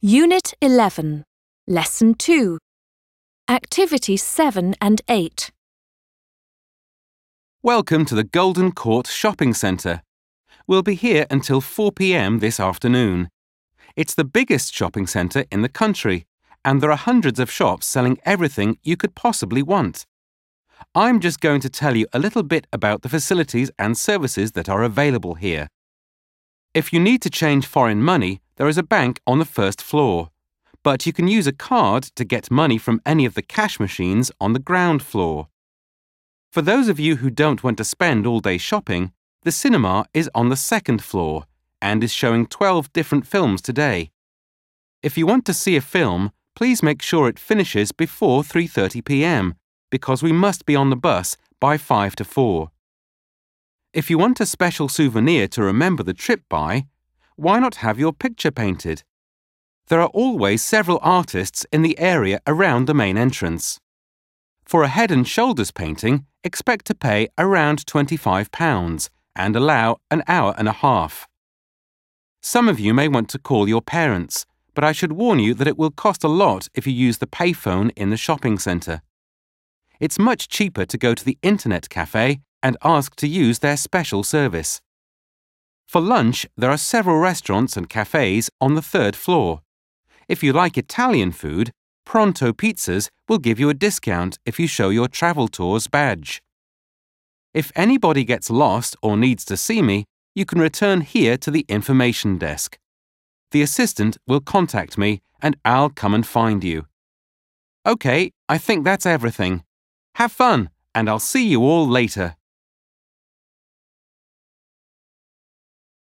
Unit 11, Lesson 2, Activities 7 and 8. Welcome to the Golden Court Shopping Centre. We'll be here until 4 p.m. this afternoon. It's the biggest shopping centre in the country, and there are hundreds of shops selling everything you could possibly want. I'm just going to tell you a little bit about the facilities and services that are available here. If you need to change foreign money, there is a bank on the first floor, but you can use a card to get money from any of the cash machines on the ground floor. For those of you who don't want to spend all day shopping, the cinema is on the second floor and is showing 12 different films today. If you want to see a film, please make sure it finishes before 3:30 p.m. because we must be on the bus by 5 to 4. If you want a special souvenir to remember the trip by, why not have your picture painted? There are always several artists in the area around the main entrance. For a head and shoulders painting, expect to pay around £25 and allow an hour and a half. Some of you may want to call your parents, but I should warn you that it will cost a lot if you use the payphone in the shopping centre. It's much cheaper to go to the internet cafe and ask to use their special service. For lunch, there are several restaurants and cafes on the third floor. If you like Italian food, Pronto Pizzas will give you a discount if you show your Travel Tours badge. If anybody gets lost or needs to see me, you can return here to the information desk. The assistant will contact me and I'll come and find you. Okay, I think that's everything. Have fun, and I'll see you all later.